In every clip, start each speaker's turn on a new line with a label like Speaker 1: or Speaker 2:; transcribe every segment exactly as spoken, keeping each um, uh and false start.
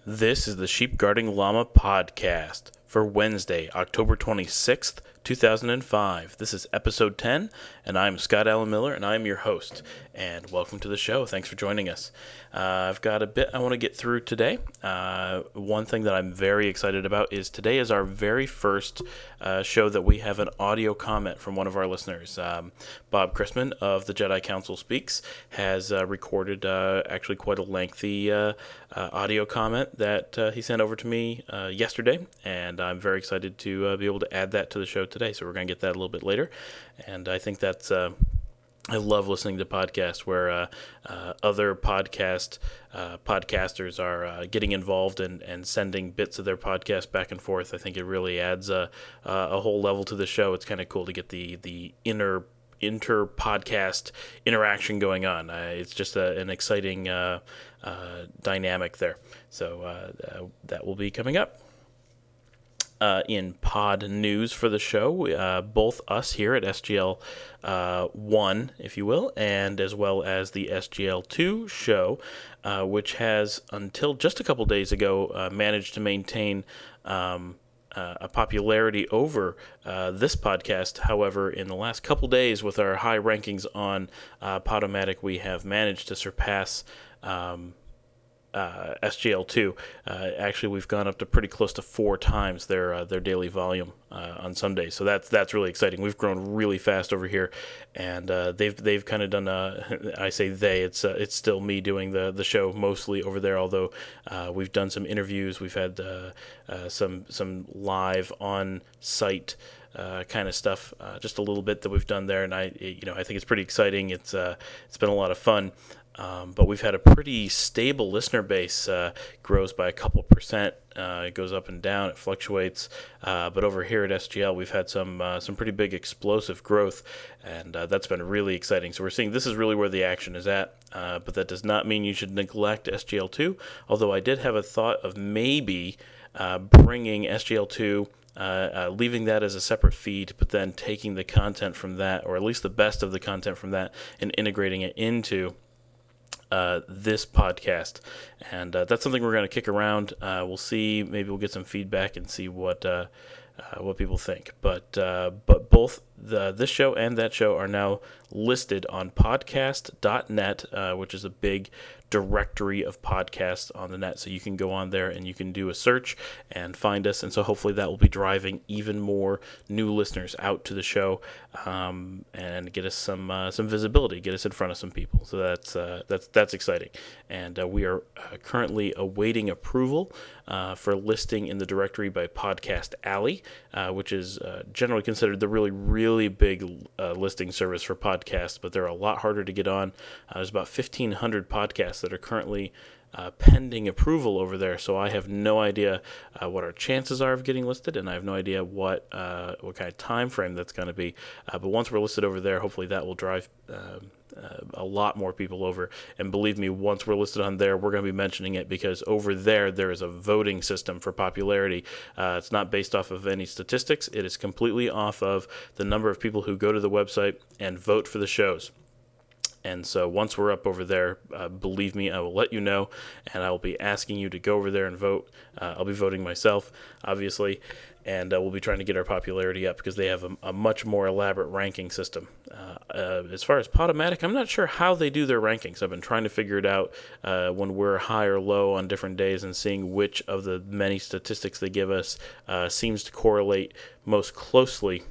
Speaker 1: This is the Sheep Guarding Llama podcast for Wednesday, October twenty-sixth, two thousand five. This is episode ten, and I'm Scott Allen Miller, and I'm your host. And welcome to the show. Thanks for joining us. Uh, I've got a bit I want to get through today. Uh, one thing that I'm very excited about is today is our very first uh, show that we have an audio comment from one of our listeners. Um, Bob Chrisman of the Jedi Council Speaks has uh, recorded uh, actually quite a lengthy uh, uh, audio comment that uh, he sent over to me uh, yesterday, and I'm very excited to uh, be able to add that to the show today. So we're going to get that a little bit later, and I think that's uh, I love listening to podcasts where uh, uh, other podcast uh, podcasters are uh, getting involved and, and sending bits of their podcast back and forth. I think it really adds a, a whole level to the show. It's kind of cool to get the the inner inter podcast interaction going on. Uh, it's just a, an exciting uh, uh, dynamic there. So uh, uh, that will be coming up. Uh, in pod news for the show, uh, both us here at S G L uh, one, if you will, and as well as the S G L two show, uh, which has, until just a couple days ago, uh, managed to maintain um, uh, a popularity over uh, this podcast. However, in the last couple days, with our high rankings on uh, Podomatic, we have managed to surpass um, Uh, S G L two. Uh, actually, we've gone up to pretty close to four times their uh, their daily volume uh, on some days. So that's that's really exciting. We've grown really fast over here, and uh, they've they've kind of done. A, I say they. It's uh, it's still me doing the the show mostly over there. Although uh, we've done some interviews, we've had uh, uh, some some live on site. Uh, kind of stuff, uh, just a little bit that we've done there, and I, you know, I think it's pretty exciting. It's uh, it's been a lot of fun, um, but we've had a pretty stable listener base. Uh, grows by a couple percent. Uh, it goes up and down. It fluctuates. Uh, but over here at S G L, we've had some uh, some pretty big explosive growth, and uh, that's been really exciting. So we're seeing this is really where the action is at. Uh, but that does not mean you should neglect S G L two. Although I did have a thought of maybe uh, bringing S G L two. Uh, uh, leaving that as a separate feed, but then taking the content from that, or at least the best of the content from that, and integrating it into uh, this podcast. And uh, that's something we're going to kick around. Uh, we'll see. Maybe we'll get some feedback and see what uh, uh, what people think. But uh, but both the this show and that show are now listed on podcast dot net, uh, which is a big directory of podcasts on the net. So you can go on there and you can do a search and find us. And so hopefully that will be driving even more new listeners out to the show, um, and get us some uh, some visibility, get us in front of some people. So that's uh, that's that's exciting. And uh, we are uh, currently awaiting approval uh, for listing in the directory by Podcast Alley, uh, which is uh, generally considered the really, really big uh, listing service for podcasts, but they're a lot harder to get on. Uh, there's about fifteen hundred podcasts that are currently uh, pending approval over there, so I have no idea uh, what our chances are of getting listed, and I have no idea what uh, what kind of time frame that's going to be. Uh, but once we're listed over there, hopefully that will drive uh, uh, a lot more people over. And believe me, once we're listed on there, we're going to be mentioning it, because over there there is a voting system for popularity. Uh, it's not based off of any statistics. It is completely off of the number of people who go to the website and vote for the shows. And so once we're up over there, uh, believe me, I will let you know, and I will be asking you to go over there and vote. Uh, I'll be voting myself, obviously, and uh, we'll be trying to get our popularity up, because they have a, a much more elaborate ranking system. Uh, uh, as far as Podomatic, I'm not sure how they do their rankings. I've been trying to figure it out uh, when we're high or low on different days, and seeing which of the many statistics they give us uh, seems to correlate most closely.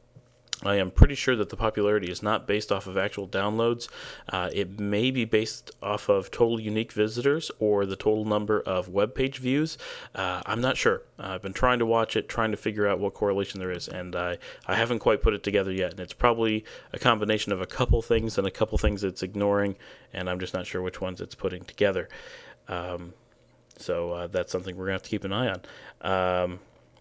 Speaker 1: I am pretty sure that the popularity is not based off of actual downloads. Uh, it may be based off of total unique visitors or the total number of web page views. Uh, I'm not sure. Uh, I've been trying to watch it, trying to figure out what correlation there is, and I, I haven't quite put it together yet. And it's probably a combination of a couple things and a couple things it's ignoring, and I'm just not sure which ones it's putting together. Um, so uh, that's something we're going to have to keep an eye on. Um,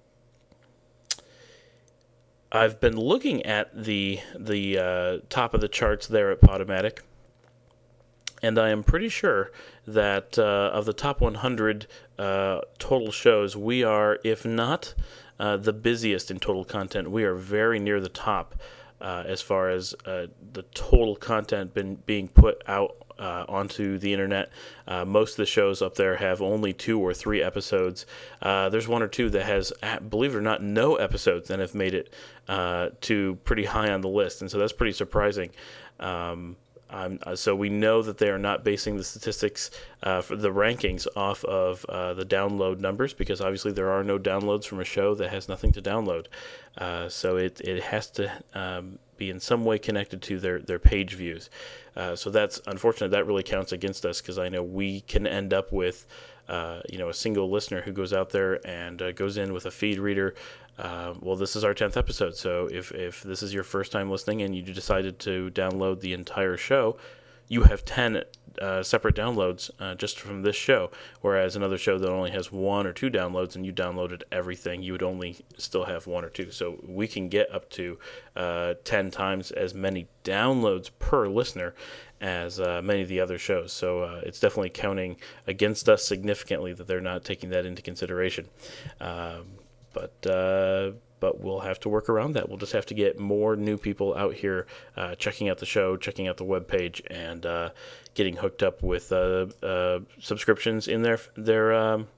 Speaker 1: I've been looking at the the uh, top of the charts there at Podomatic, and I am pretty sure that uh, of the top one hundred uh, total shows, we are, if not uh, the busiest in total content, we are very near the top uh, as far as uh, the total content been being put out uh, onto the internet. Uh, most of the shows up there have only two or three episodes. Uh, there's one or two that has, believe it or not, no episodes and have made it uh, to pretty high on the list, and so that's pretty surprising. Um, Um, so we know that they are not basing the statistics uh, for the rankings off of uh, the download numbers, because obviously there are no downloads from a show that has nothing to download. Uh, so it, it has to um, be in some way connected to their, their page views. Uh, so that's unfortunate. That really counts against us, because I know we can end up with uh, you know, a single listener who goes out there and uh, goes in with a feed reader. Uh, well, this is our tenth episode, so if, if this is your first time listening and you decided to download the entire show, you have ten uh, separate downloads uh, just from this show, whereas another show that only has one or two downloads and you downloaded everything, you would only still have one or two. So we can get up to uh, ten times as many downloads per listener as uh, many of the other shows. So uh, it's definitely counting against us significantly that they're not taking that into consideration. Um, But uh, but we'll have to work around that. We'll just have to get more new people out here uh, checking out the show, checking out the webpage, and uh, getting hooked up with uh, uh, subscriptions in their their um,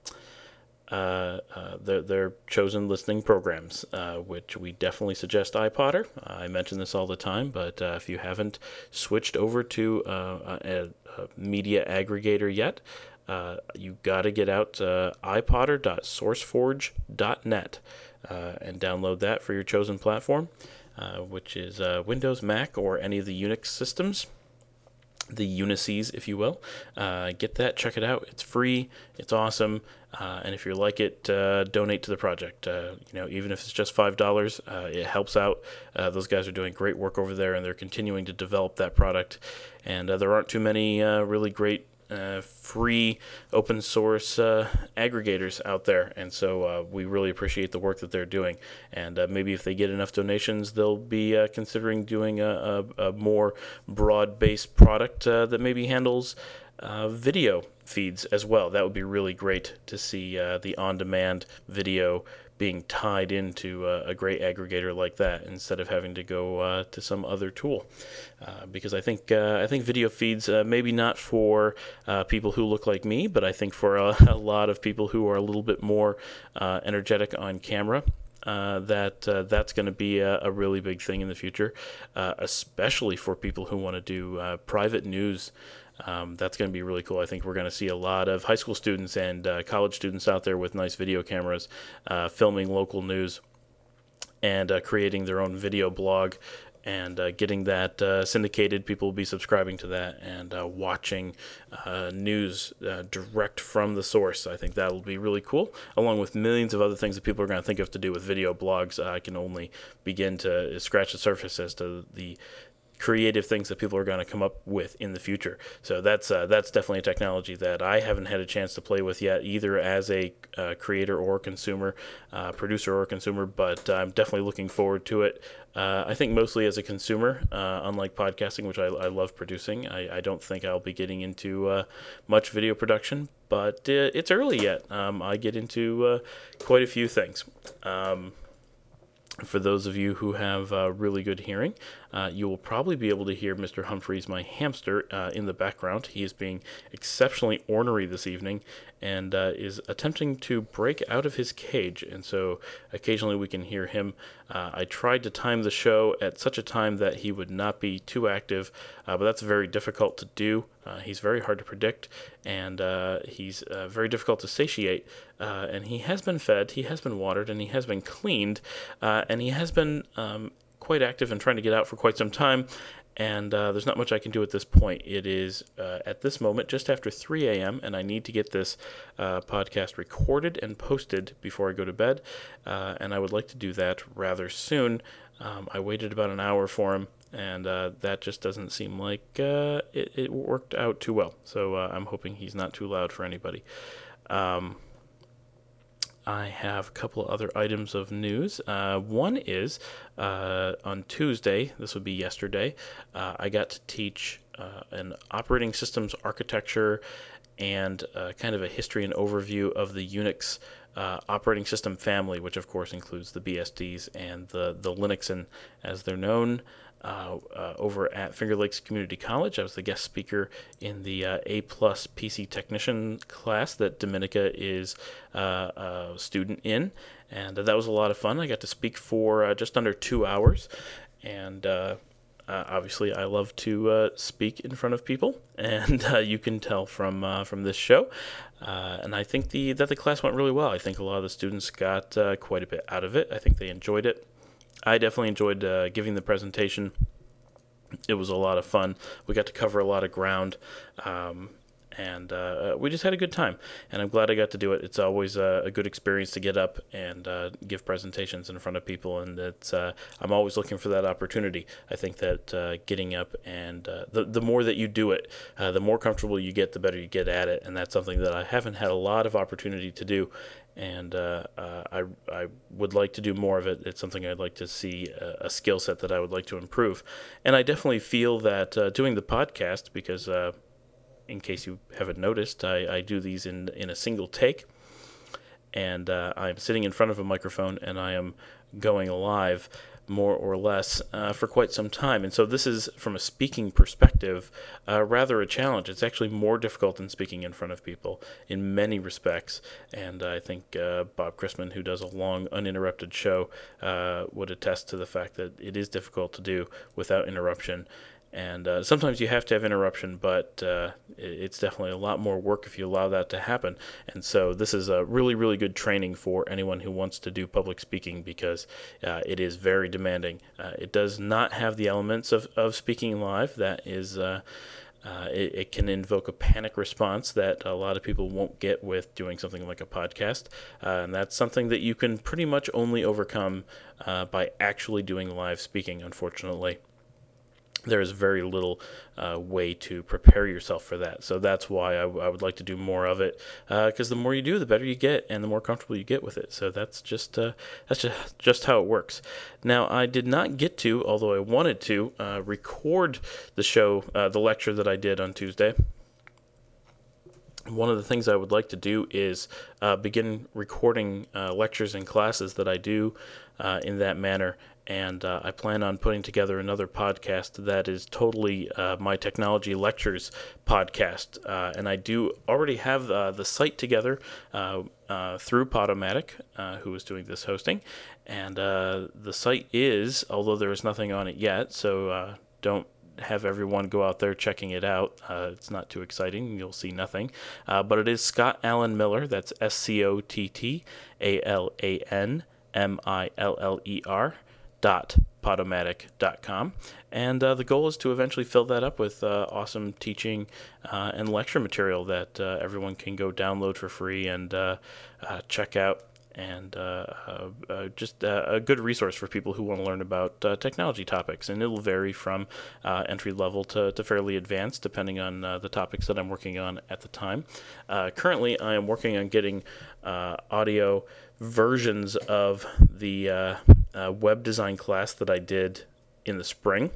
Speaker 1: uh, uh, their, their chosen listening programs, uh, which we definitely suggest iPodder. Uh, I mention this all the time, but uh, if you haven't switched over to uh, a, a media aggregator yet, Uh, you got to get out uh, i podder dot sourceforge dot net uh, and download that for your chosen platform, uh, which is uh, Windows, Mac, or any of the Unix systems, the Unices, if you will. Uh, get that, check it out. It's free, it's awesome, uh, and if you like it, uh, donate to the project. Uh, you know, even if it's just five dollars, uh, it helps out. Uh, those guys are doing great work over there, and they're continuing to develop that product. And uh, there aren't too many uh, really great Uh, free open source uh, aggregators out there, and so uh, we really appreciate the work that they're doing. And uh, maybe if they get enough donations, they'll be uh, considering doing a, a, a more broad-based product uh, that maybe handles uh, video feeds as well. That would be really great to see uh, the on-demand video being tied into uh, a great aggregator like that, instead of having to go uh, to some other tool. Uh, because I think uh, I think video feeds, uh, maybe not for uh, people who look like me, but I think for a, a lot of people who are a little bit more uh, energetic on camera, Uh, that uh, that's going to be a, a really big thing in the future, uh, especially for people who want to do uh, private news. Um, that's going to be really cool. I think we're going to see a lot of high school students and uh, college students out there with nice video cameras uh, filming local news and uh, creating their own video blog and uh, getting that uh, syndicated. People will be subscribing to that and uh, watching uh, news uh, direct from the source. I think that will be really cool, along with millions of other things that people are going to think of to do with video blogs. Uh, I can only begin to scratch the surface as to the creative things that people are going to come up with in the future. So that's uh, that's definitely a technology that I haven't had a chance to play with yet, either as a uh, creator or consumer, uh, producer or consumer, but I'm definitely looking forward to it. Uh, I think mostly as a consumer, uh, unlike podcasting, which I, I love producing. I, I don't think I'll be getting into uh, much video production, but uh, it's early yet. Um, I get into uh, quite a few things. Um, For those of you who have uh, really good hearing, uh, you will probably be able to hear Mister Humphreys, my hamster, uh, in the background. He is being exceptionally ornery this evening and uh, is attempting to break out of his cage, and so occasionally we can hear him. Uh, I tried to time the show at such a time that he would not be too active, uh, but that's very difficult to do. Uh, he's very hard to predict, and uh, he's uh, very difficult to satiate, uh, and he has been fed, he has been watered, and he has been cleaned, uh, and he has been um, quite active and trying to get out for quite some time, and uh, there's not much I can do at this point. It is, uh, at this moment, just after three a.m., and I need to get this uh, podcast recorded and posted before I go to bed, uh, and I would like to do that rather soon. Um, I waited about an hour for him, and uh, that just doesn't seem like uh, it, it worked out too well, so uh, I'm hoping he's not too loud for anybody. Um, I have a couple of other items of news. Uh, one is, uh, on Tuesday, this would be yesterday, uh, I got to teach uh, an operating systems architecture and uh, kind of a history and overview of the Unix uh, operating system family, which of course includes the B S Ds and the, the Linuxin, as they're known. uh, uh, over at Finger Lakes Community College. I was the guest speaker in the uh, A plus P C technician class that Dominica is uh, a student in, and that was a lot of fun. I got to speak for uh, just under two hours, and uh, Uh, obviously, I love to uh, speak in front of people, and uh, you can tell from uh, from this show. Uh, and I think the that the class went really well. I think a lot of the students got uh, quite a bit out of it. I think they enjoyed it. I definitely enjoyed uh, giving the presentation. It was a lot of fun. We got to cover a lot of ground. Um, And uh, we just had a good time, and I'm glad I got to do it. It's always a, a good experience to get up and uh, give presentations in front of people, and it's, uh, I'm always looking for that opportunity. I think that uh, getting up and uh, the, the more that you do it, uh, the more comfortable you get, the better you get at it, and that's something that I haven't had a lot of opportunity to do, and uh, uh, I, I would like to do more of it. It's something I'd like to see, a, a skill set that I would like to improve, and I definitely feel that uh, doing the podcast, because uh, in case you haven't noticed, I, I do these in, in a single take, and uh, I'm sitting in front of a microphone, and I am going live more or less uh, for quite some time. And so this is, from a speaking perspective, uh, rather a challenge. It's actually more difficult than speaking in front of people in many respects. And I think uh, Bob Chrisman, who does a long, uninterrupted show, uh, would attest to the fact that it is difficult to do without interruption. And uh, sometimes you have to have interruption, but uh, it's definitely a lot more work if you allow that to happen. And so this is a really, really good training for anyone who wants to do public speaking, because uh, it is very demanding. Uh, it does not have the elements of, of speaking live. That is, uh, uh, it, it can invoke a panic response that a lot of people won't get with doing something like a podcast. Uh, and that's something that you can pretty much only overcome uh, by actually doing live speaking, unfortunately. There is very little uh, way to prepare yourself for that. So that's why I, w- I would like to do more of it, because uh, the more you do, the better you get, and the more comfortable you get with it. So that's just uh, that's just, just how it works. Now, I did not get to, although I wanted to, uh, record the show, uh, the lecture that I did on Tuesday. One of the things I would like to do is uh, begin recording uh, lectures and classes that I do uh, in that manner. And uh, I plan on putting together another podcast that is totally uh, my technology lectures podcast. Uh, and I do already have uh, the site together uh, uh, through Podomatic, uh, who is doing this hosting. And uh, the site is, although there is nothing on it yet, so uh, don't have everyone go out there checking it out. Uh, it's not too exciting. You'll see nothing. Uh, but it is Scott Allen Miller. That's S C O T T A L A N M I L L E R dot podomatic dot com, and uh, the goal is to eventually fill that up with uh, awesome teaching uh, and lecture material that uh, everyone can go download for free and uh, uh, check out, and uh, uh, uh, just uh, a good resource for people who want to learn about uh, technology topics. And it'll vary from uh, entry level to, to fairly advanced, depending on uh, the topics that I'm working on at the time. Uh, currently, I am working on getting uh, audio versions of the uh, uh, web design class that I did in the spring.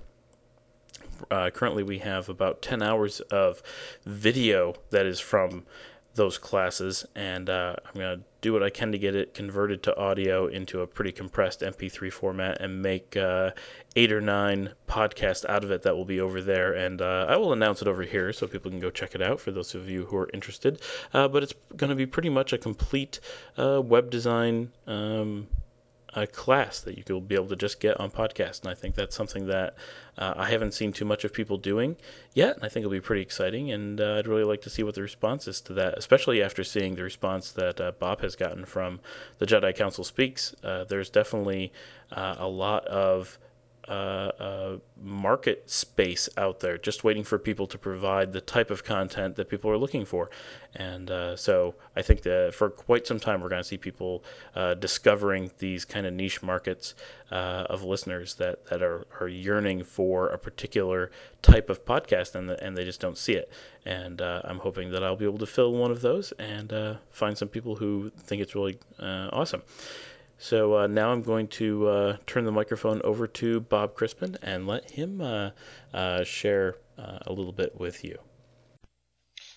Speaker 1: Uh, currently, we have about ten hours of video that is from those classes, and uh, I'm going to do what I can to get it converted to audio into a pretty compressed M P three format and make uh, eight or nine podcasts out of it that will be over there, and uh, I will announce it over here so people can go check it out for those of you who are interested. Uh, but it's going to be pretty much a complete uh, web design um a class that you will be able to just get on podcast. And I think that's something that uh, I haven't seen too much of people doing yet, and I think it'll be pretty exciting, and uh, I'd really like to see what the response is to that, especially after seeing the response that uh, Bob has gotten from the Jedi Council Speaks. Uh, there's definitely uh, a lot of Uh, uh, market space out there just waiting for people to provide the type of content that people are looking for. And uh, so I think that for quite some time we're going to see people uh, discovering these kind of niche markets uh, of listeners that, that are, are yearning for a particular type of podcast, and, the, and they just don't see it. And uh, I'm hoping that I'll be able to fill one of those and uh, find some people who think it's really uh, awesome. So uh, now I'm going to uh, turn the microphone over to Bob Chrisman and let him uh, uh, share uh, a little bit with you.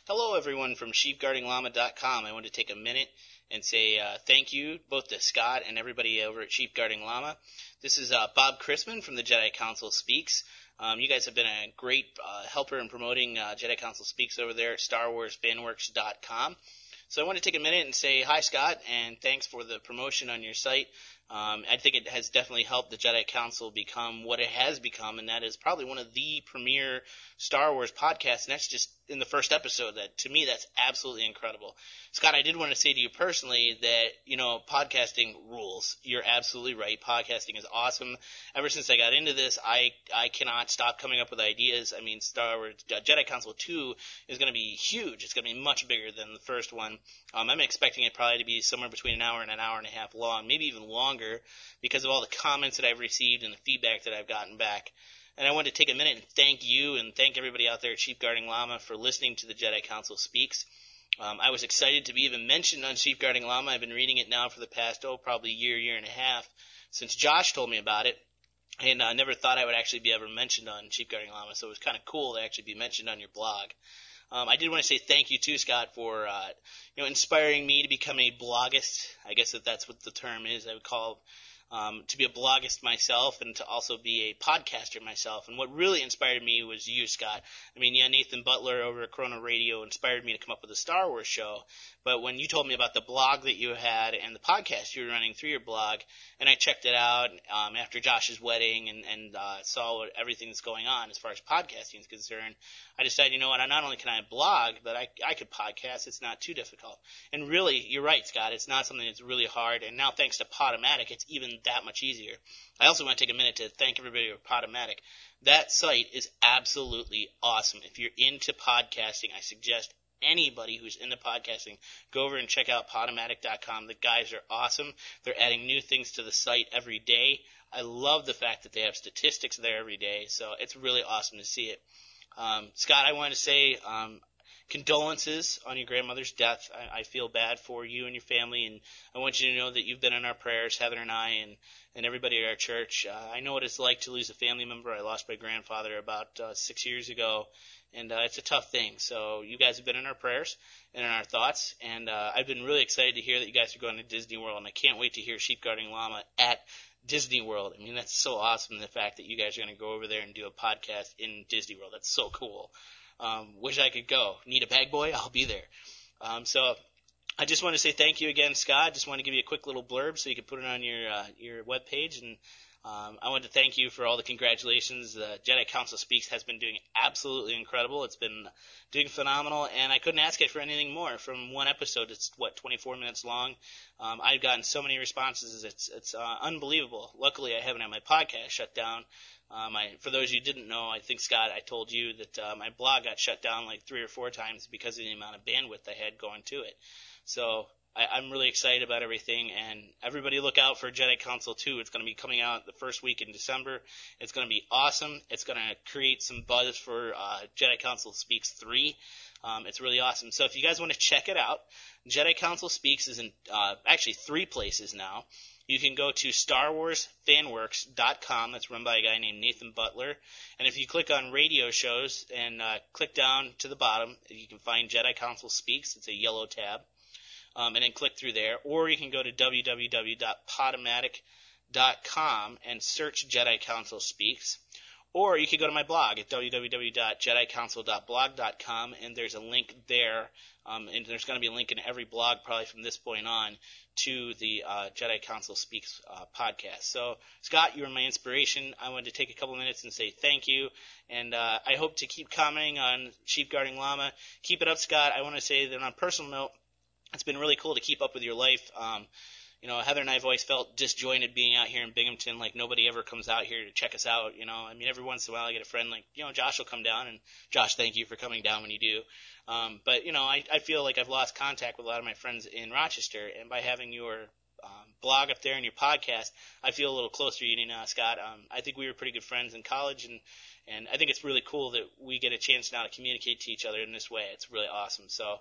Speaker 2: Hello, everyone from sheep guarding llama dot com. I want to take a minute and say uh, thank you both to Scott and everybody over at Sheep Guarding Llama. This is uh, Bob Chrisman from the Jedi Council Speaks. Um, you guys have been a great uh, helper in promoting uh, Jedi Council Speaks over there at Star Wars Fan Works dot com. So I want to take a minute and say hi, Scott, and thanks for the promotion on your site. Um, I think it has definitely helped the Jedi Council become what it has become, and that is probably one of the premier Star Wars podcasts, and that's just in the first episode. That to me, that's absolutely incredible. Scott, I did want to say to you personally that, you know, podcasting rules. You're absolutely right. Podcasting is awesome. Ever since I got into this, I I cannot stop coming up with ideas. I mean, Star Wars uh, Jedi Council two is going to be huge. It's going to be much bigger than the first one. Um, I'm expecting it probably to be somewhere between an hour and an hour and a half long, maybe even longer, because of all the comments that I've received and the feedback that I've gotten back. And I wanted to take a minute and thank you and thank everybody out there at Sheep Guarding Llama for listening to the Jedi Council Speaks. Um, I was excited to be even mentioned on Sheep Guarding Llama. I've been reading it now for the past, oh, probably a year, year and a half since Josh told me about it. And I uh, never thought I would actually be ever mentioned on Sheep Guarding Llama, so it was kind of cool to actually be mentioned on your blog. Um, I did want to say thank you too, Scott, for uh, you know, inspiring me to become a bloggist. I guess that that's what the term is. I would call um, to be a bloggist myself and to also be a podcaster myself. And what really inspired me was you, Scott. I mean, yeah, Nathan Butler over at Corona Radio inspired me to come up with a Star Wars show. But when you told me about the blog that you had and the podcast you were running through your blog, and I checked it out um, after Josh's wedding and, and uh, saw what, everything that's going on as far as podcasting is concerned, I decided, you know what, not only can I blog, but I, I could podcast. It's not too difficult. And really, you're right, Scott, it's not something that's really hard. And now thanks to Podomatic, it's even that much easier. I also want to take a minute to thank everybody at Podomatic. That site is absolutely awesome. If you're into podcasting, I suggest anybody who's into podcasting, go over and check out Podomatic dot com. The guys are awesome. They're adding new things to the site every day. I love the fact that they have statistics there every day, so it's really awesome to see it. Um, Scott, I wanted to say um, condolences on your grandmother's death. I, I feel bad for you and your family, and I want you to know that you've been in our prayers, Heather and I, and, and everybody at our church. Uh, I know what it's like to lose a family member. I lost my grandfather about uh, six years ago, and uh, it's a tough thing. So you guys have been in our prayers and in our thoughts, and uh, I've been really excited to hear that you guys are going to Disney World, and I can't wait to hear Sheep Guarding Llama at Disney World. I mean, that's so awesome, the fact that you guys are going to go over there and do a podcast in Disney World. That's so cool. Um, wish I could go. Need a bag boy? I'll be there. Um, so I just want to say thank you again, Scott. Just want to give you a quick little blurb so you can put it on your uh, your webpage. And um, I want to thank you for all the congratulations. The Jedi Council Speaks has been doing absolutely incredible. It's been doing phenomenal, and I couldn't ask it for anything more. From one episode, it's, what, twenty-four minutes long. Um, I've gotten so many responses. It's it's uh, unbelievable. Luckily, I haven't had my podcast shut down. Um, I, for those of you who didn't know, I think, Scott, I told you that uh, my blog got shut down like three or four times because of the amount of bandwidth I had going to it. So I, I'm really excited about everything, and everybody look out for Jedi Council two. It's going to be coming out the first week in December. It's going to be awesome. It's going to create some buzz for uh, Jedi Council Speaks three. Um, it's really awesome. So if you guys want to check it out, Jedi Council Speaks is in uh, actually three places now. You can go to Star Wars Fan Works dot com. That's run by a guy named Nathan Butler. And if you click on radio shows and uh, click down to the bottom, you can find Jedi Council Speaks. It's a yellow tab. Um, and then click through there. Or you can go to w w w dot podomatic dot com and search Jedi Council Speaks. Or you can go to my blog at w w w dot jedi council dot blog dot com, and there's a link there. Um, and there's going to be a link in every blog probably from this point on to the uh, Jedi Council Speaks uh, podcast. So, Scott, you were my inspiration. I wanted to take a couple minutes and say thank you. And uh, I hope to keep commenting on Sheep Guarding Llama. Keep it up, Scott. I want to say that on a personal note, it's been really cool to keep up with your life. Um, You know, Heather and I have always felt disjointed being out here in Binghamton. Like, nobody ever comes out here to check us out, you know. I mean, every once in a while I get a friend like, you know, Josh will come down, and Josh, thank you for coming down when you do. Um, but, you know, I, I feel like I've lost contact with a lot of my friends in Rochester, and by having your um, blog up there and your podcast, I feel a little closer to you now, Scott. Um, I think we were pretty good friends in college, and, and I think it's really cool that we get a chance now to communicate to each other in this way. It's really awesome. So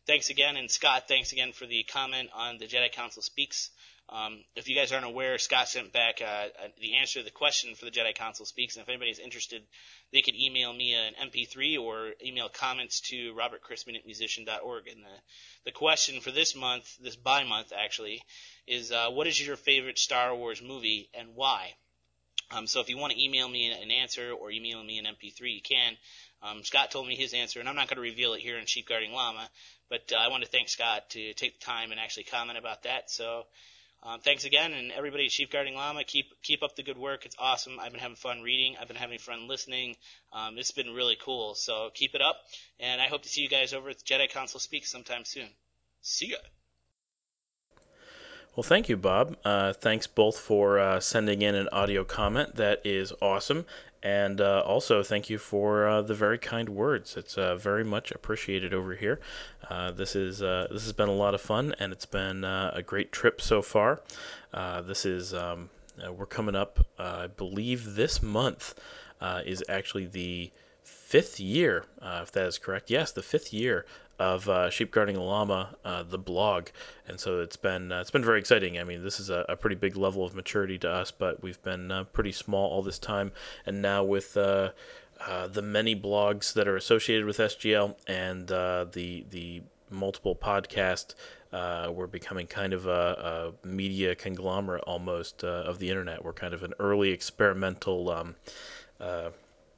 Speaker 2: thanks again, and Scott, thanks again for the comment on the Jedi Council Speaks. Um, if you guys aren't aware, Scott sent back uh, the answer to the question for the Jedi Council Speaks, and if anybody's interested, they could email me an M P three or email comments to robert chrisman at musician dot org. And the, the question for this month, this bi-month actually, is uh, what is your favorite Star Wars movie and why? Um, so if you want to email me an answer or email me an M P three, you can. Um, Scott told me his answer, and I'm not going to reveal it here in Sheep Guarding Llama, but uh, I want to thank Scott to take the time and actually comment about that. So um, thanks again, and everybody at Sheep Guarding Llama, keep keep up the good work. It's awesome. I've been having fun reading. I've been having fun listening. Um, it's been really cool. So keep it up, and I hope to see you guys over at the Jedi Council Speaks sometime soon. See ya.
Speaker 1: Well, thank you, Bob. Uh, thanks both for uh, sending in an audio comment. That is awesome. And uh, also, thank you for uh, the very kind words. It's uh, very much appreciated over here. Uh, this is uh, this has been a lot of fun, and it's been uh, a great trip so far. Uh, this is um, uh, we're coming up. Uh, I believe this month uh, is actually the fifth year, uh, if that is correct. Yes, the fifth year of uh, Sheep Guarding Llama, uh, the blog, and so it's been uh, it's been very exciting. I mean, this is a, a pretty big level of maturity to us, but we've been uh, pretty small all this time, and now with uh, uh, the many blogs that are associated with S G L and uh, the the multiple podcasts, uh, we're becoming kind of a, a media conglomerate almost uh, of the internet. We're kind of an early experimental um, uh,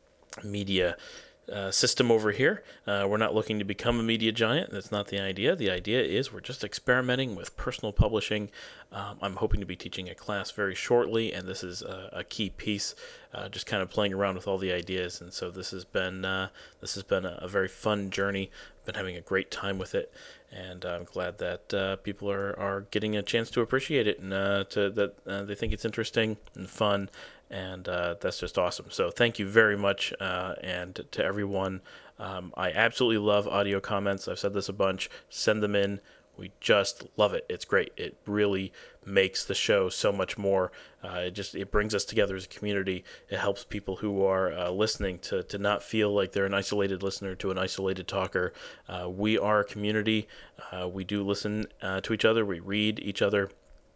Speaker 1: media Uh, system over here. Uh, we're not looking to become a media giant. That's not the idea. The idea is we're just experimenting with personal publishing. Um, I'm hoping to be teaching a class very shortly, and this is a, a key piece. Uh, just kind of playing around with all the ideas, and so this has been uh, this has been a, a very fun journey. Been having a great time with it, and I'm glad that uh, people are, are getting a chance to appreciate it and uh, to that uh, they think it's interesting and fun. And uh, that's just awesome. So thank you very much, uh, and to everyone. Um, I absolutely love audio comments. I've said this a bunch. Send them in. We just love it. It's great. It really makes the show so much more. Uh, it just it brings us together as a community. It helps people who are uh, listening to, to not feel like they're an isolated listener to an isolated talker. Uh, we are a community. Uh, we do listen uh, to each other. We read each other.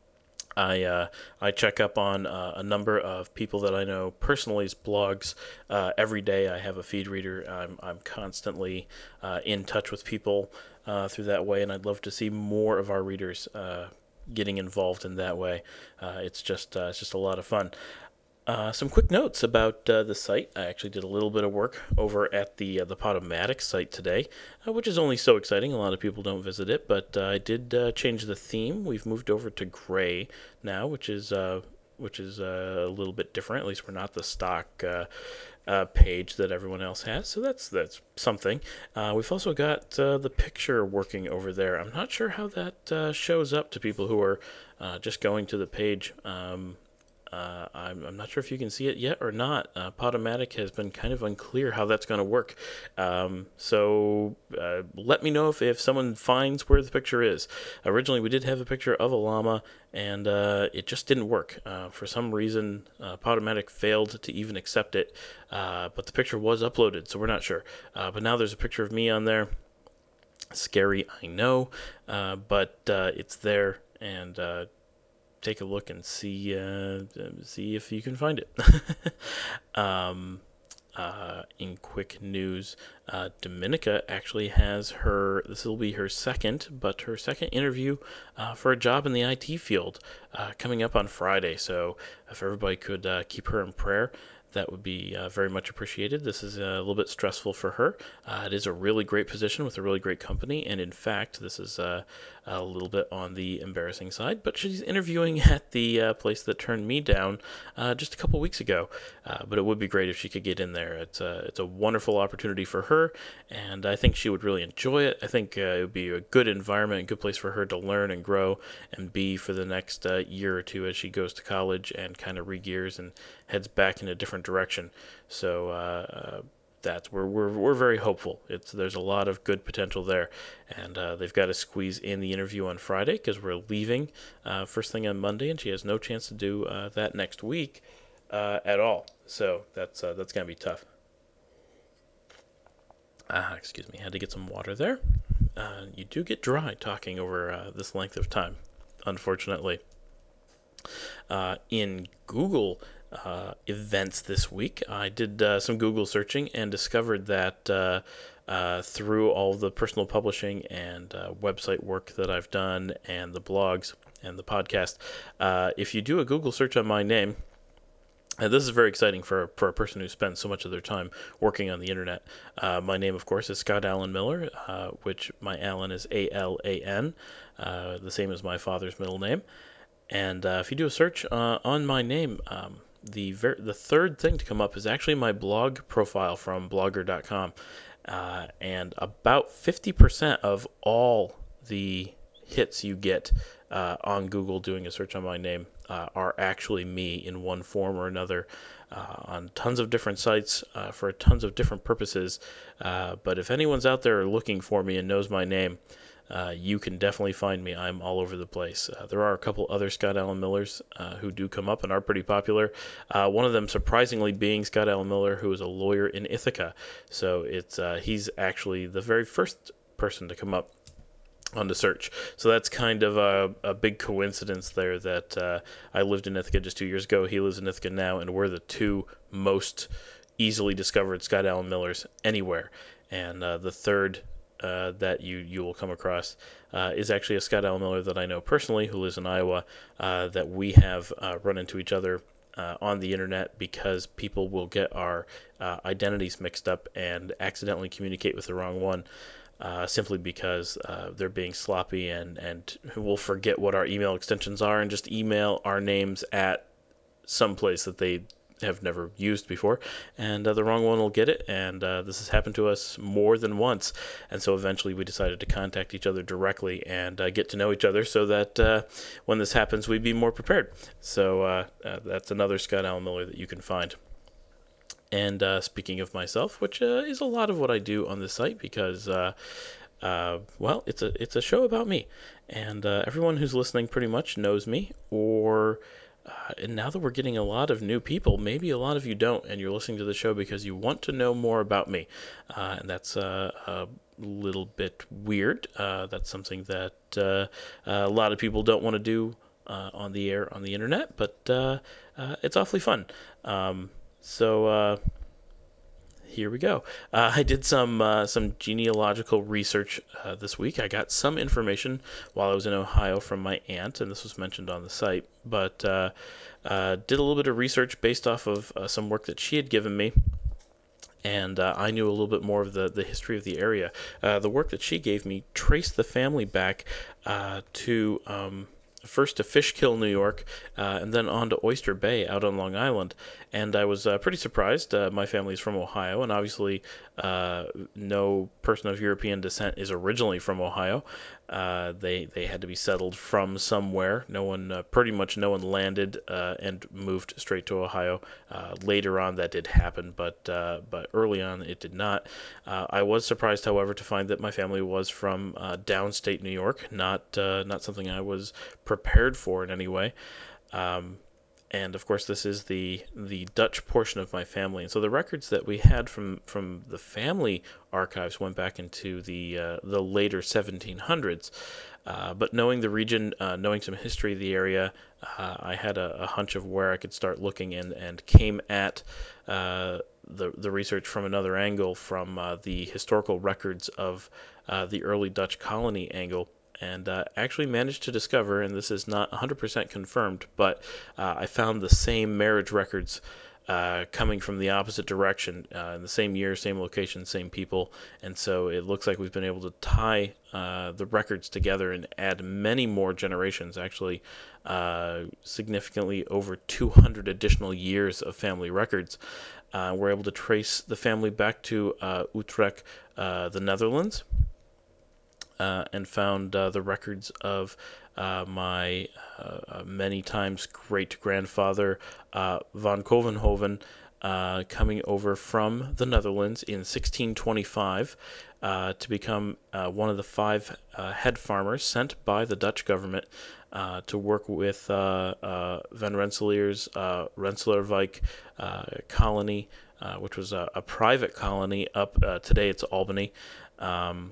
Speaker 1: I uh, I check up on uh, a number of people that I know personally's blogs uh, every day. I have a feed reader. I'm I'm constantly uh, in touch with people uh, through that way, and I'd love to see more of our readers uh, getting involved in that way. Uh, it's just uh, it's just a lot of fun. Uh, some quick notes about uh, the site. I actually did a little bit of work over at the uh, the Podomatic site today, uh, which is only so exciting. A lot of people don't visit it, but uh, I did uh, change the theme. We've moved over to gray now, which is uh, which is uh, a little bit different. At least we're not the stock uh, uh, page that everyone else has, so that's that's something. Uh, we've also got uh, the picture working over there. I'm not sure how that uh, shows up to people who are uh, just going to the page. Um, Uh, I'm, I'm not sure if you can see it yet or not. Uh, Podomatic has been kind of unclear how that's going to work. Um, so uh, let me know if, if someone finds where the picture is. Originally, we did have a picture of a llama, and uh, it just didn't work. Uh, for some reason, uh, Podomatic failed to even accept it, uh, but the picture was uploaded, so we're not sure. Uh, but now there's a picture of me on there. Scary, I know, uh, but uh, it's there, and uh, take a look and see uh, see if you can find it. um, uh, in quick news, uh, Dominica actually has her, this will be her second, but her second interview uh, for a job in the I T field uh, coming up on Friday. So if everybody could uh, keep her in prayer, that would be uh, very much appreciated. This is a little bit stressful for her. Uh, it is a really great position with a really great company, and in fact, this is uh, a little bit on the embarrassing side, but she's interviewing at the uh, place that turned me down uh, just a couple weeks ago. Uh, but it would be great if she could get in there. It's a, it's a wonderful opportunity for her, and I think she would really enjoy it. I think uh, it would be a good environment, a good place for her to learn and grow and be for the next uh, year or two as she goes to college and kind of re-gears and heads back in a different direction. So uh, uh, that's we're we're we're very hopeful. It's there's a lot of good potential there, and uh, they've got to squeeze in the interview on Friday because we're leaving uh, first thing on Monday, and she has no chance to do uh, that next week uh, at all. So that's uh, that's gonna be tough. Ah, excuse me, had to get some water there. uh, you do get dry talking over uh, this length of time, unfortunately. Uh, in Google uh, events this week, I did uh, some Google searching and discovered that uh, uh, through all the personal publishing and uh, website work that I've done and the blogs and the podcast, uh, if you do a Google search on my name, and this is very exciting for, for a person who spends so much of their time working on the internet. Uh, my name, of course, is Scott Alan Miller, uh, which my Alan is A L A N, uh, the same as my father's middle name. And uh, if you do a search uh, on my name, um, the ver- the third thing to come up is actually my blog profile from blogger dot com. Uh, and about fifty percent of all the hits you get uh, on Google doing a search on my name uh, are actually me in one form or another uh, on tons of different sites uh, for tons of different purposes. Uh, but if anyone's out there looking for me and knows my name, Uh, you can definitely find me. I'm all over the place. Uh, there are a couple other Scott Alan Millers uh, who do come up and are pretty popular. Uh, one of them, surprisingly, being Scott Alan Miller, who is a lawyer in Ithaca. So it's uh, he's actually the very first person to come up on the search. So that's kind of a, a big coincidence there that uh, I lived in Ithaca just two years ago. He lives in Ithaca now, and we're the two most easily discovered Scott Alan Millers anywhere. And uh, the third Uh, that you, you will come across uh, is actually a Scott Alan Miller that I know personally who lives in Iowa uh, that we have uh, run into each other uh, on the internet because people will get our uh, identities mixed up and accidentally communicate with the wrong one uh, simply because uh, they're being sloppy and, and will forget what our email extensions are and just email our names at some place that they have never used before, and uh, the wrong one will get it, and uh, this has happened to us more than once, and so eventually we decided to contact each other directly and uh, get to know each other so that uh, when this happens, we'd be more prepared. So uh, uh, that's another Scott Alan Miller that you can find. And uh, speaking of myself, which uh, is a lot of what I do on this site, because uh, uh, well, it's a it's a show about me, and uh, everyone who's listening pretty much knows me, or Uh, and now that we're getting a lot of new people, maybe a lot of you don't, and you're listening to the show because you want to know more about me. Uh, and that's uh, a little bit weird. Uh, that's something that uh, a lot of people don't want to do uh, on the air, on the internet, but uh, uh, it's awfully fun. Um, so... Uh, Here we go. Uh, I did some uh, some genealogical research uh, this week. I got some information while I was in Ohio from my aunt, and this was mentioned on the site. But uh, uh, did a little bit of research based off of uh, some work that she had given me, and uh, I knew a little bit more of the, the history of the area. Uh, the work that she gave me traced the family back uh, to... Um, first to Fishkill, New York, uh, and then on to Oyster Bay out on Long Island. And I was uh, pretty surprised. Uh, my family is from Ohio, and obviously uh, no person of European descent is originally from Ohio. Uh, they they had to be settled from somewhere. No one, uh, pretty much no one landed uh, and moved straight to Ohio. Uh, later on that did happen, but uh, but early on it did not. Uh, I was surprised, however, to find that my family was from uh, downstate New York, not uh, not something I was prepared for in any way. Um, and of course, this is the the Dutch portion of my family, and so the records that we had from from the family archives went back into the uh, the later seventeen hundreds. Uh, but knowing the region, uh, knowing some history of the area, uh, I had a, a hunch of where I could start looking, and and came at uh, the the research from another angle, from uh, the historical records of uh, the early Dutch colony angle. And uh, actually managed to discover, and this is not one hundred percent confirmed, but uh, I found the same marriage records uh, coming from the opposite direction uh, in the same year, same location, same people. And so it looks like we've been able to tie uh, the records together and add many more generations, actually uh, significantly over two hundred additional years of family records. Uh, we're able to trace the family back to uh, Utrecht, uh, the Netherlands. Uh, and found uh, the records of uh, my uh, many times great-grandfather uh, van Kovenhoven uh, coming over from the Netherlands in sixteen twenty-five uh, to become uh, one of the five uh, head farmers sent by the Dutch government uh, to work with uh, uh, Van Rensselaer's uh, Rensselaerwijk uh, colony, uh, which was a, a private colony up, uh, today it's Albany, um,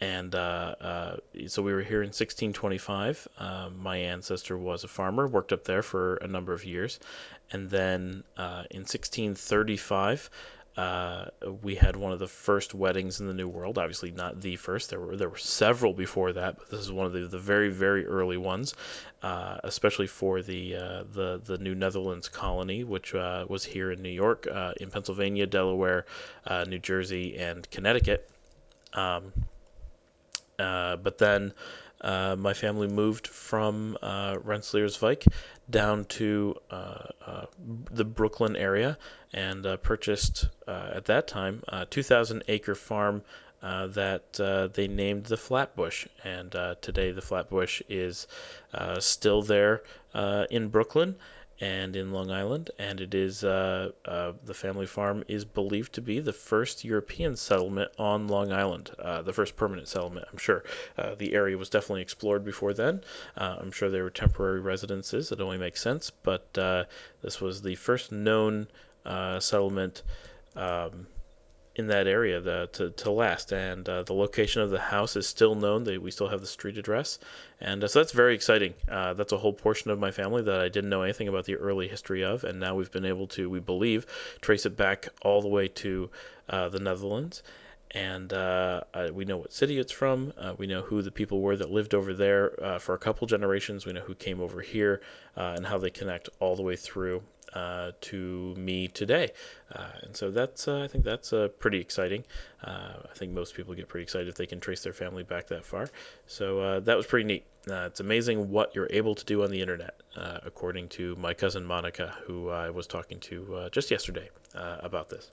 Speaker 1: and uh, uh, so we were here in sixteen twenty-five. Uh, my ancestor was a farmer, worked up there for a number of years, and then uh, in sixteen thirty-five, uh, we had one of the first weddings in the New World. Obviously, not the first. There were there were several before that, but this is one of the, the very very early ones, uh, especially for the uh, the the New Netherlands colony, which uh, was here in New York, uh, in Pennsylvania, Delaware, uh, New Jersey, and Connecticut. Um, uh, but then uh, my family moved from uh, Rensselaerswyck down to uh, uh, the Brooklyn area and uh, purchased, uh, at that time, a two thousand acre farm uh, that uh, they named the Flatbush. And uh, today the Flatbush is uh, still there uh, in Brooklyn and in Long Island, and it is uh, uh, the family farm is believed to be the first European settlement on Long Island, uh, the first permanent settlement. I'm sure uh, the area was definitely explored before then. Uh, I'm sure there were temporary residences. It only makes sense, but uh, this was the first known uh, settlement Um, in that area the, to, to last, and uh, the location of the house is still known. They, we still have the street address, and uh, so that's very exciting. Uh, that's a whole portion of my family that I didn't know anything about the early history of, and now we've been able to, we believe, trace it back all the way to uh, the Netherlands. And uh, I, we know what city it's from. Uh, we know who the people were that lived over there uh, for a couple generations. We know who came over here uh, and how they connect all the way through uh, to me today. Uh, and so that's, uh, I think that's uh, pretty exciting. Uh, I think most people get pretty excited if they can trace their family back that far. So uh, that was pretty neat. Uh, it's amazing what you're able to do on the internet, uh, according to my cousin Monica, who I was talking to uh, just yesterday uh, about this.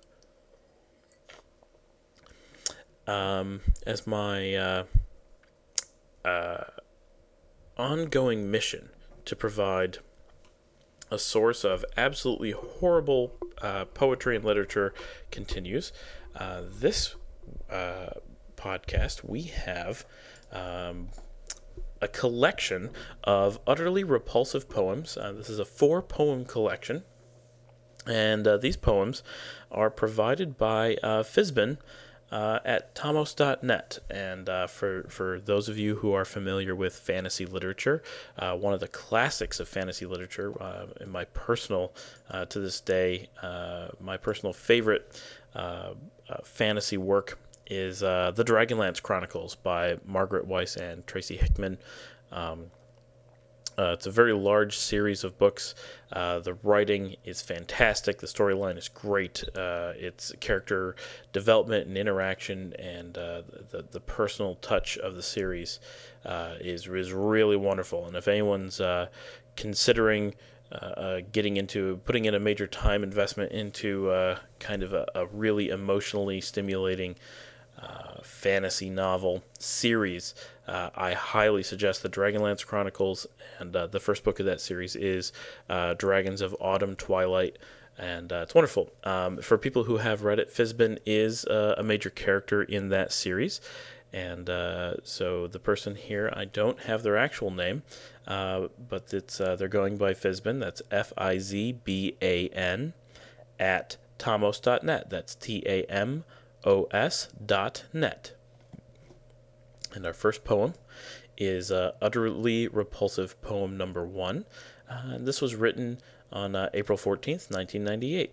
Speaker 1: Um, as my uh, uh, ongoing mission to provide a source of absolutely horrible uh, poetry and literature continues, uh, this uh, podcast, we have um, a collection of utterly repulsive poems. Uh, this is a four-poem collection, and uh, these poems are provided by uh, Fizbin, Uh, at Tomos dot net. And uh, for, for those of you who are familiar with fantasy literature, uh, one of the classics of fantasy literature, uh, in my personal, uh, to this day, uh, my personal favorite uh, uh, fantasy work is uh, The Dragonlance Chronicles by Margaret Weiss and Tracy Hickman. Um, Uh, it's a very large series of books. Uh, the writing is fantastic. The storyline is great. Uh, it's character development and interaction, and uh, the the personal touch of the series uh, is is really wonderful. And if anyone's uh, considering uh, uh, getting into putting in a major time investment into uh, kind of a, a really emotionally stimulating Uh, fantasy novel series, uh, I highly suggest the Dragonlance Chronicles, and uh, the first book of that series is uh, Dragons of Autumn Twilight, and uh, it's wonderful. Um, for people who have read it, Fizbin is uh, a major character in that series, and uh, so the person here, I don't have their actual name, uh, but it's uh, they're going by Fizbin. That's F I Z B A N at Tomos dot net. That's T A M O S dot net. And our first poem is uh, Utterly Repulsive Poem Number One. Uh, and this was written on uh, April fourteenth, nineteen ninety-eight.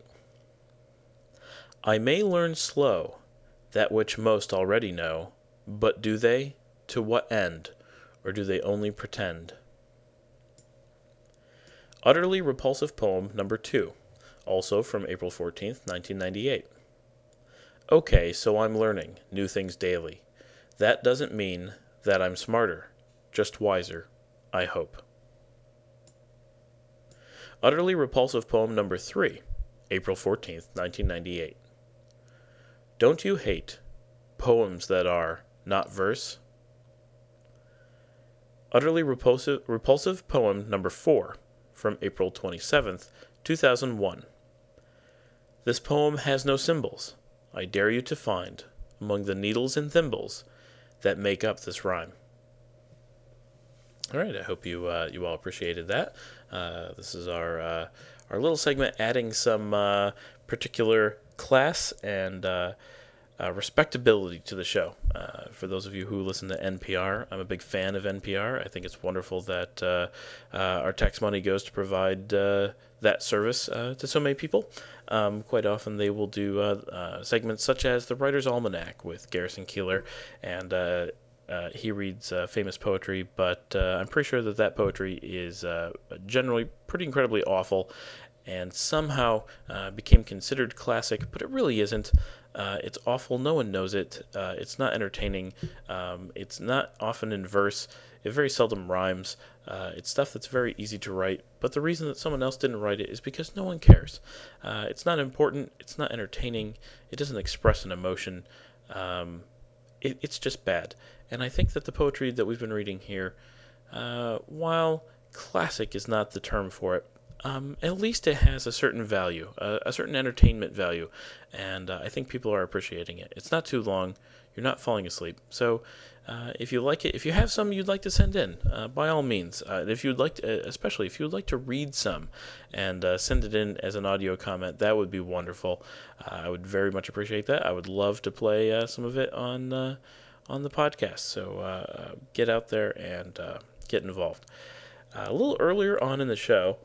Speaker 1: I may learn slow that which most already know, but do they? To what end? Or do they only pretend? Utterly Repulsive Poem Number Two, also from April fourteenth, nineteen ninety-eight. Okay, so I'm learning new things daily. That doesn't mean that I'm smarter, just wiser, I hope. Utterly Repulsive Poem Number Three, April fourteenth, nineteen ninety-eight. Don't you hate poems that are not verse? Utterly Repulsive, repulsive Poem Number Four, from April twenty-seventh, two thousand one. This poem has no symbols. I dare you to find, among the needles and thimbles that make up this rhyme. All right, I hope you uh, you all appreciated that. Uh, this is our uh, our little segment adding some uh, particular class and uh, uh, respectability to the show. Uh, for those of you who listen to N P R, I'm a big fan of N P R. I think it's wonderful that uh, uh, our tax money goes to provide uh, that service uh, to so many people. Um, quite often they will do uh, uh, segments such as the Writer's Almanac with Garrison Keillor, and uh, uh, he reads uh, famous poetry, but uh, I'm pretty sure that that poetry is uh, generally pretty incredibly awful, and somehow uh, became considered classic, but it really isn't. Uh, it's awful. No one knows it. Uh, it's not entertaining. Um, it's not often in verse. It very seldom rhymes. Uh, it's stuff that's very easy to write, but the reason that someone else didn't write it is because no one cares. Uh, it's not important. It's not entertaining. It doesn't express an emotion. Um, it, it's just bad. And I think that the poetry that we've been reading here, uh, while classic is not the term for it, Um, at least it has a certain value, a, a certain entertainment value, and uh, I think people are appreciating it. It's not too long. You're not falling asleep. So uh, if you like it, if you have some you'd like to send in, uh, by all means. Uh, if you'd like to, especially if you'd like to read some and uh, send it in as an audio comment, that would be wonderful. Uh, I would very much appreciate that. I would love to play uh, some of it on uh, on the podcast. So uh, get out there and uh, get involved. Uh, a little earlier on in the show,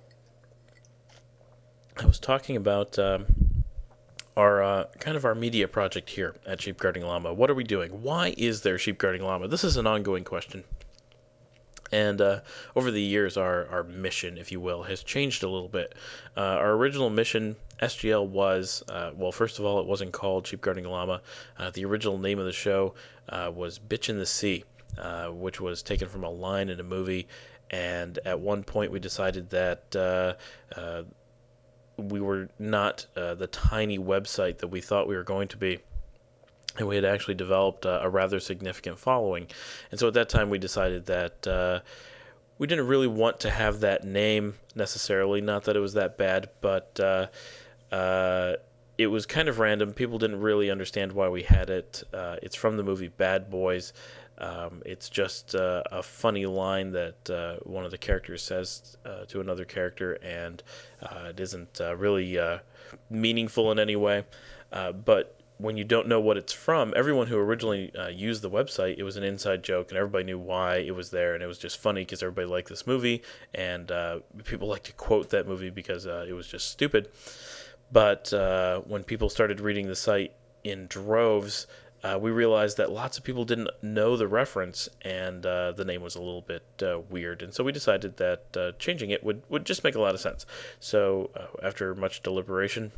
Speaker 1: I was talking about um, our uh, kind of our media project here at Sheep Guarding Llama. What are we doing? Why is there Sheep Guarding Llama? This is an ongoing question. And uh, over the years, our, our mission, if you will, has changed a little bit. Uh, our original mission, S G L, was, uh, well, first of all, it wasn't called Sheep Guarding Llama. Uh, the original name of the show uh, was Bitch in the Sea, uh, which was taken from a line in a movie. And at one point, we decided that uh, uh, we were not uh, the tiny website that we thought we were going to be, and we had actually developed uh, a rather significant following. And so at that time we decided that uh, we didn't really want to have that name necessarily, not that it was that bad, but uh, uh, it was kind of random. People didn't really understand why we had it. Uh, it's from the movie Bad Boys. Um, it's just uh, a funny line that uh, one of the characters says uh, to another character, and uh, it isn't uh, really uh, meaningful in any way. Uh, but when you don't know what it's from, everyone who originally uh, used the website, it was an inside joke, and everybody knew why it was there, and it was just funny because everybody liked this movie, and uh, people like to quote that movie because uh, it was just stupid. But uh, when people started reading the site in droves, Uh, we realized that lots of people didn't know the reference, and uh, the name was a little bit uh, weird. And so we decided that uh, changing it would, would just make a lot of sense. So uh, after much deliberation,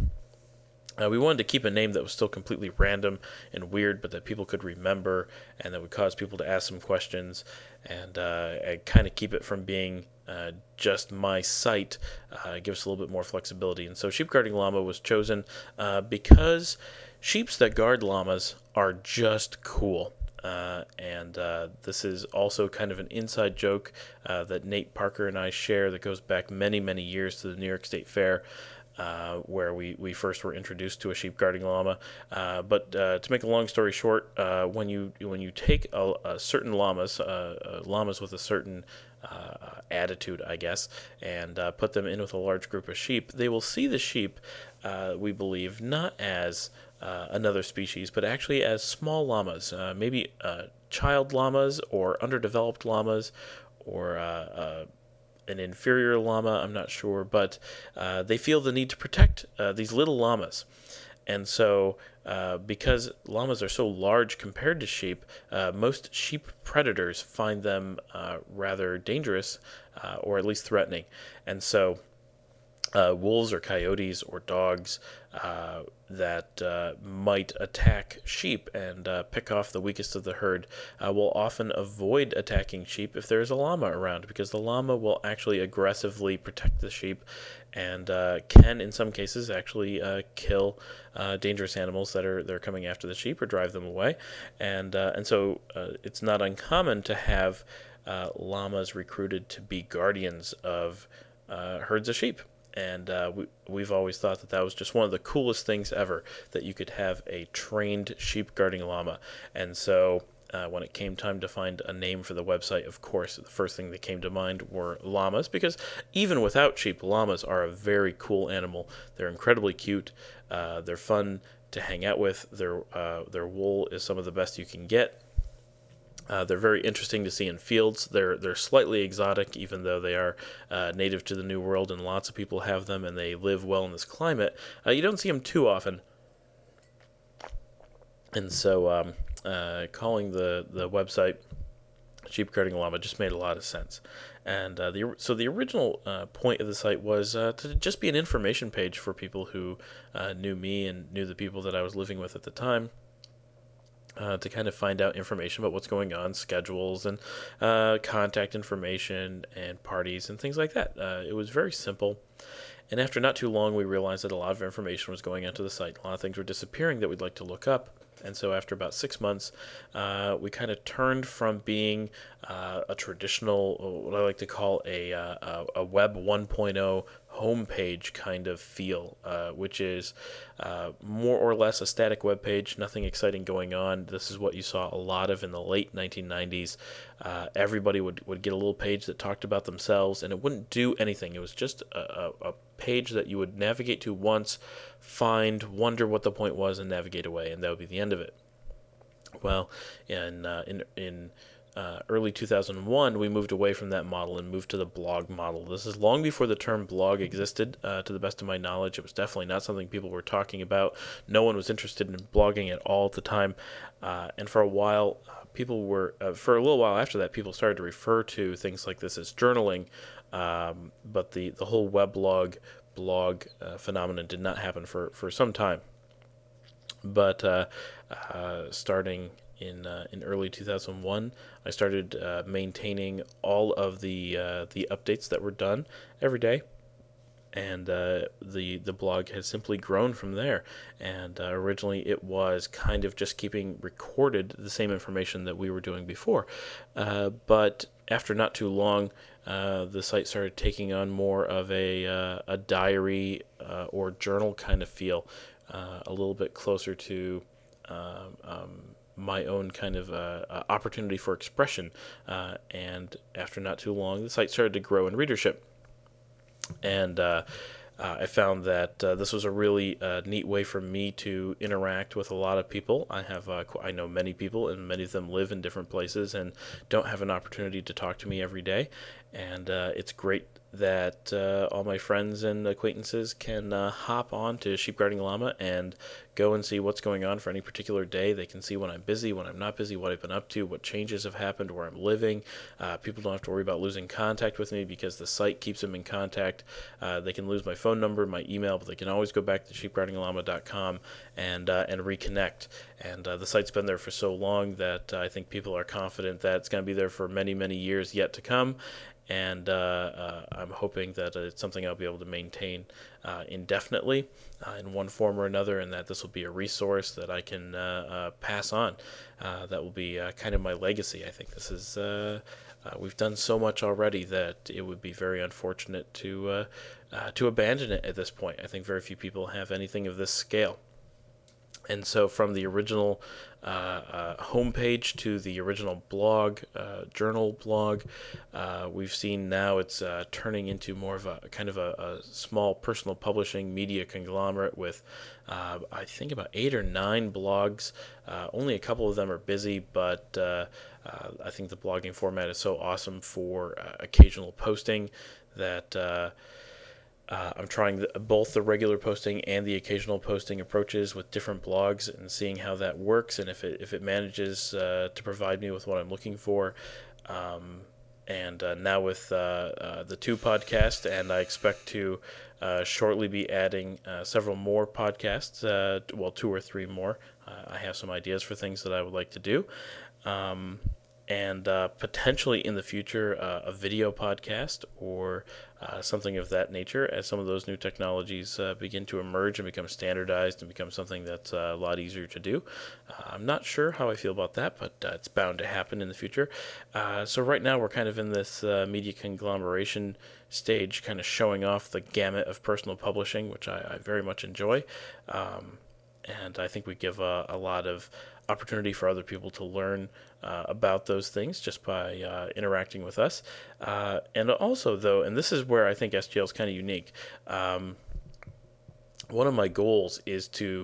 Speaker 1: uh, we wanted to keep a name that was still completely random and weird, but that people could remember and that would cause people to ask some questions, and, uh, and kind of keep it from being uh, just my site, uh, give us a little bit more flexibility. And so Sheep Guarding Llama was chosen uh, because sheeps that guard llamas are just cool. Uh, and uh, this is also kind of an inside joke uh, that Nate Parker and I share that goes back many, many years to the New York State Fair, uh, where we, we first were introduced to a sheep guarding llama. Uh, but uh, to make a long story short, uh, when you when you take a, a certain llamas, uh, uh, llamas with a certain uh, attitude, I guess, and uh, put them in with a large group of sheep, they will see the sheep, uh, we believe, not as Uh, another species, but actually as small llamas, uh, maybe uh, child llamas or underdeveloped llamas, or uh, uh, an inferior llama, I'm not sure, but uh, they feel the need to protect uh, these little llamas. And so, uh, because llamas are so large compared to sheep, uh, most sheep predators find them uh, rather dangerous, uh, or at least threatening. And so, Uh, wolves or coyotes or dogs uh, that uh, might attack sheep and uh, pick off the weakest of the herd uh, will often avoid attacking sheep if there's a llama around, because the llama will actually aggressively protect the sheep and uh, can, in some cases, actually uh, kill uh, dangerous animals that are they're coming after the sheep or drive them away. And uh, and so uh, it's not uncommon to have uh, llamas recruited to be guardians of uh, herds of sheep. And uh, we, we've always thought that that was just one of the coolest things ever, that you could have a trained sheep guarding llama. And so uh, when it came time to find a name for the website, of course, the first thing that came to mind were llamas, because even without sheep, llamas are a very cool animal. They're incredibly cute. Uh, they're fun to hang out with. Their uh, their wool is some of the best you can get. Uh, they're very interesting to see in fields. They're they're slightly exotic, even though they are uh, native to the New World, and lots of people have them, and they live well in this climate. Uh, you don't see them too often, and so um, uh, calling the the website Sheep Guarding Llama just made a lot of sense. And uh, the so the original uh, point of the site was uh, to just be an information page for people who uh, knew me and knew the people that I was living with at the time. Uh, to kind of find out information about what's going on, schedules, and uh, contact information, and parties, and things like that. Uh, it was very simple. And after not too long, we realized that a lot of information was going onto the site. A lot of things were disappearing that we'd like to look up. And so after about six months, uh, we kind of turned from being uh, a traditional, what I like to call a, uh, a Web one point oh homepage kind of feel, uh, which is uh, more or less a static web page, nothing exciting going on. This is what you saw a lot of in the late nineteen nineties. Uh, everybody would, would get a little page that talked about themselves, and it wouldn't do anything. It was just a, a, a page that you would navigate to once, find, wonder what the point was, and navigate away, and that would be the end of it. Well, in uh, in in uh, early two thousand one, we moved away from that model and moved to the blog model. This is long before the term blog existed. Uh, to the best of my knowledge, it was definitely not something people were talking about. No one was interested in blogging at all at the time, uh, and for a while, uh, people were uh, for a little while after that, people started to refer to things like this as journaling. Um, but the the whole weblog blog uh, phenomenon did not happen for for some time. But uh, uh, starting in uh, in early two thousand one, I started uh, maintaining all of the uh, the updates that were done every day, and uh, the the blog has simply grown from there. And uh, originally, it was kind of just keeping recorded the same information that we were doing before, uh, but after not too long, uh, the site started taking on more of a uh, a diary uh, or journal kind of feel. Uh, a little bit closer to um, um, my own kind of uh, uh, opportunity for expression. Uh, and after not too long, the site started to grow in readership. And uh, uh, I found that uh, this was a really uh, neat way for me to interact with a lot of people. I have uh, I know many people, and many of them live in different places and don't have an opportunity to talk to me every day. And uh, it's great that uh, all my friends and acquaintances can uh, hop on to Sheep Guarding Llama and go and see what's going on for any particular day. They can see when I'm busy, when I'm not busy, what I've been up to, what changes have happened, where I'm living. Uh, people don't have to worry about losing contact with me because the site keeps them in contact. Uh, they can lose my phone number, my email, but they can always go back to sheep guarding llama dot com and uh, and reconnect. And uh, the site's been there for so long that uh, I think people are confident that it's going to be there for many, many years yet to come. And uh, uh, I'm hoping that it's something I'll be able to maintain uh, indefinitely uh, in one form or another, and that this will be a resource that I can uh, uh, pass on. Uh, that will be uh, kind of my legacy. I think this is uh, uh, we've done so much already that it would be very unfortunate to uh, uh, to abandon it at this point. I think very few people have anything of this scale. And so from the original uh, uh, homepage to the original blog, uh, journal blog, uh, we've seen now it's uh, turning into more of a kind of a, a small personal publishing media conglomerate with, uh, I think, about eight or nine blogs. Uh, only a couple of them are busy, but uh, uh, I think the blogging format is so awesome for uh, occasional posting that uh, Uh, I'm trying the, both the regular posting and the occasional posting approaches with different blogs and seeing how that works and if it if it manages uh, to provide me with what I'm looking for. Um, and uh, now with uh, uh, the two podcasts, and I expect to uh, shortly be adding uh, several more podcasts. Uh, well, two or three more. Uh, I have some ideas for things that I would like to do. Um, and uh, potentially in the future uh, a video podcast or uh, something of that nature as some of those new technologies uh, begin to emerge and become standardized and become something that's uh, a lot easier to do. Uh, I'm not sure how I feel about that, but uh, it's bound to happen in the future. Uh, so right now we're kind of in this uh, media conglomeration stage, kind of showing off the gamut of personal publishing, which I, I very much enjoy. Um, and I think we give a, a lot of opportunity for other people to learn uh, about those things just by uh, interacting with us. Uh, and also, though, and this is where I think S G L is kind of unique, um, one of my goals is to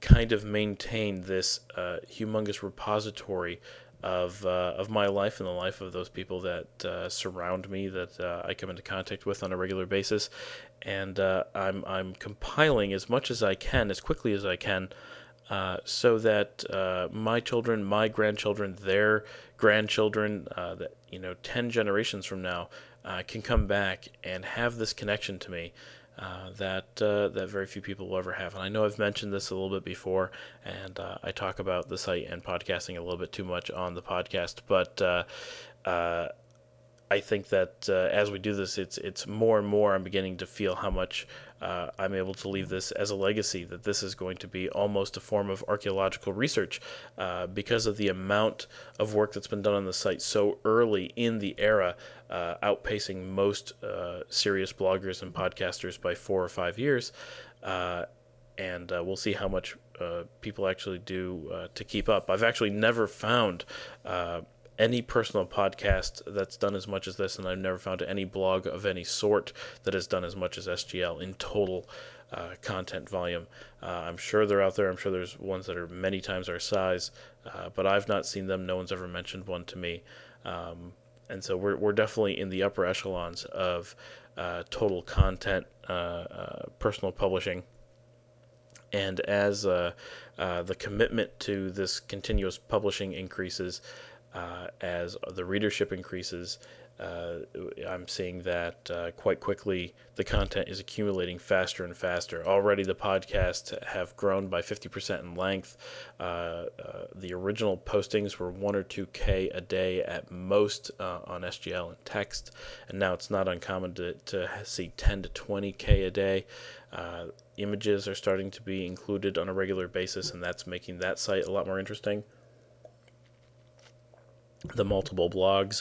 Speaker 1: kind of maintain this uh, humongous repository of uh, of my life and the life of those people that uh, surround me, that uh, I come into contact with on a regular basis, and uh, I'm I'm compiling as much as I can, as quickly as I can, uh, so that uh, my children, my grandchildren, their grandchildren, uh, that you know, ten generations from now, uh, can come back and have this connection to me. Uh, that uh, that very few people will ever have. And I know I've mentioned this a little bit before, and uh, I talk about the site and podcasting a little bit too much on the podcast, but uh, uh, I think that uh, as we do this, it's it's more and more I'm beginning to feel how much uh, I'm able to leave this as a legacy, that this is going to be almost a form of archaeological research uh, because of the amount of work that's been done on the site so early in the era, uh, outpacing most uh, serious bloggers and podcasters by four or five years. Uh, and uh, we'll see how much uh, people actually do uh, to keep up. I've actually never found uh, any personal podcast that's done as much as this, and I've never found any blog of any sort that has done as much as S G L in total uh, content volume. Uh, I'm sure they're out there. I'm sure there's ones that are many times our size, uh, but I've not seen them. No one's ever mentioned one to me. Um, and so we're we're definitely in the upper echelons of uh, total content, uh, uh, personal publishing. And as uh, uh, the commitment to this continuous publishing increases, uh, as the readership increases, uh, I'm seeing that uh, quite quickly the content is accumulating faster and faster. Already the podcasts have grown by fifty percent in length. Uh, uh, the original postings were one or two K a day at most uh, on S G L and text, and now it's not uncommon to, to see ten to twenty K a day. Uh, images are starting to be included on a regular basis, and that's making that site a lot more interesting. The multiple blogs,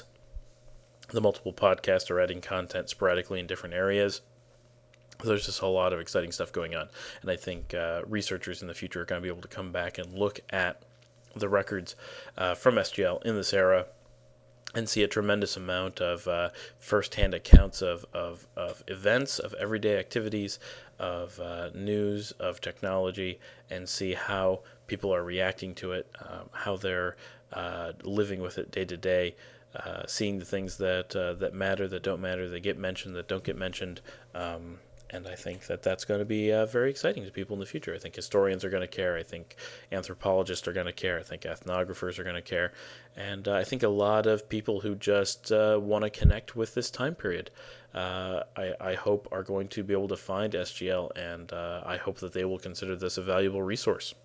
Speaker 1: the multiple podcasts are adding content sporadically in different areas. There's just a lot of exciting stuff going on, and I think uh, researchers in the future are going to be able to come back and look at the records uh, from S G L in this era and see a tremendous amount of uh, first-hand accounts of, of, of events, of everyday activities, of uh, news, of technology, and see how people are reacting to it, um, how they're uh, living with it day to day, uh, seeing the things that uh, that matter, that don't matter, that get mentioned, that don't get mentioned. Um, And I think that that's going to be uh, very exciting to people in the future. I think historians are going to care. I think anthropologists are going to care. I think ethnographers are going to care. And uh, I think a lot of people who just uh, want to connect with this time period, uh, I, I hope are going to be able to find S G L, and uh, I hope that they will consider this a valuable resource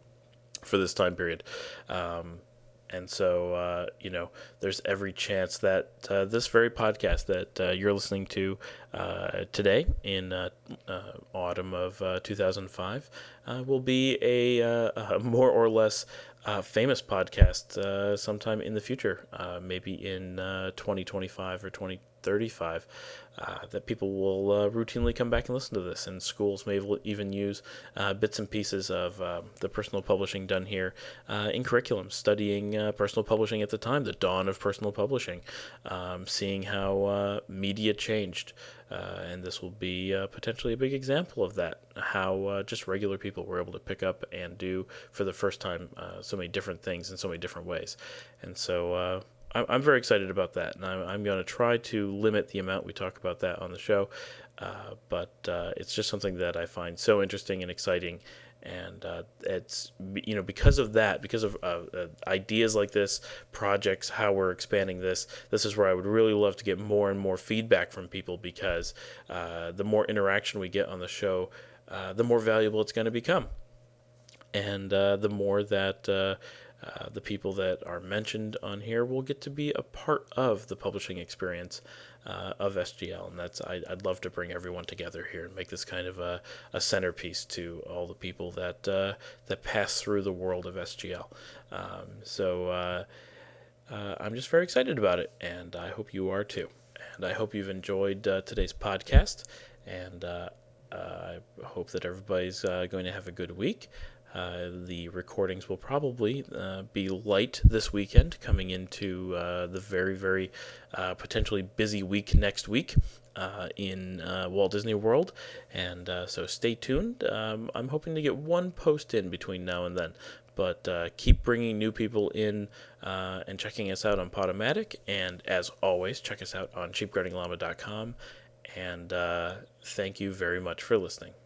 Speaker 1: for this time period. Um, And so, uh, you know, there's every chance that uh, this very podcast that uh, you're listening to uh, today in uh, uh, autumn of uh, two thousand five uh, will be a, uh, a more or less uh, famous podcast uh, sometime in the future, uh, maybe in uh, twenty twenty-five or twenty thirty-five, uh, that people will uh, routinely come back and listen to this, and schools may even use uh, bits and pieces of uh, the personal publishing done here uh, in curriculum, studying uh, personal publishing at the time, the dawn of personal publishing, um, seeing how uh, media changed, uh, and this will be uh, potentially a big example of that, how uh, just regular people were able to pick up and do for the first time uh, so many different things in so many different ways. And so uh, I'm very excited about that, and I'm, I'm going to try to limit the amount we talk about that on the show, uh, but uh, it's just something that I find so interesting and exciting, and uh, it's, you know, because of that, because of uh, uh, ideas like this, projects, how we're expanding this, this is where I would really love to get more and more feedback from people, because uh, the more interaction we get on the show, uh, the more valuable it's going to become, and uh, the more that uh, Uh, the people that are mentioned on here will get to be a part of the publishing experience uh, of S G L, and that's I, I'd love to bring everyone together here and make this kind of a, a centerpiece to all the people that uh, that pass through the world of S G L. Um, so uh, uh, I'm just very excited about it, and I hope you are too. And I hope you've enjoyed uh, today's podcast, and uh, uh, I hope that everybody's uh, going to have a good week. Uh, the recordings will probably uh, be light this weekend, coming into uh, the very, very uh, potentially busy week next week uh, in uh, Walt Disney World. And uh, so stay tuned. Um, I'm hoping to get one post in between now and then. But uh, keep bringing new people in uh, and checking us out on Podomatic. And as always, check us out on cheap guarding llama dot com. And uh, thank you very much for listening.